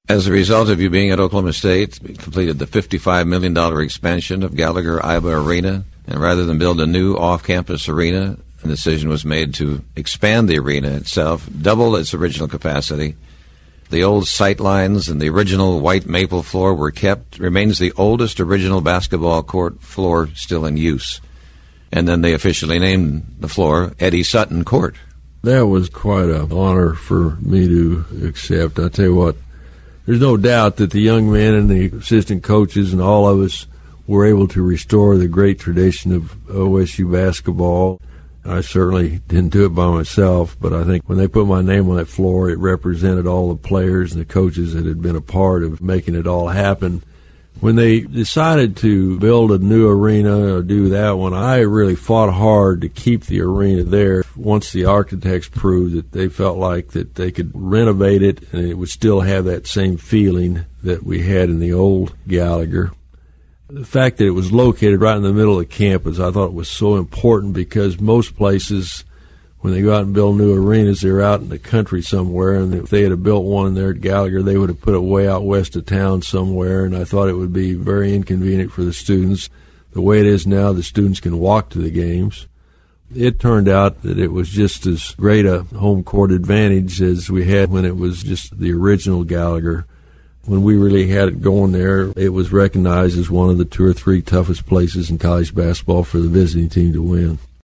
As a result of you being at Oklahoma State, we completed the $55 million expansion of Gallagher-Iba Arena, and rather than build a new off-campus arena, a decision was made to expand the arena itself, double its original capacity. The old sight lines and the original white maple floor were kept. Remains the oldest original basketball court floor still in use. And then they officially named the floor Eddie Sutton Court. That was quite an honor for me to accept. I tell you what, there's no doubt that the young men and the assistant coaches and all of us were able to restore the great tradition of OSU basketball. I certainly didn't do it by myself, but I think when they put my name on that floor, it represented all the players and the coaches that had been a part of making it all happen. When they decided to build a new arena or do that one, I really fought hard to keep the arena there. Once the architects proved that they felt like that they could renovate it and it would still have that same feeling that we had in the old Gallagher. The fact that it was located right in the middle of the campus, I thought was so important because most places, when they go out and build new arenas, they're out in the country somewhere, and if they had built one there at Gallagher, they would have put it way out west of town somewhere, and I thought it would be very inconvenient for the students. The way it is now, the students can walk to the games. It turned out that it was just as great a home court advantage as we had when it was just the original Gallagher. When we really had it going there, it was recognized as one of the 2 or 3 toughest places in college basketball for the visiting team to win.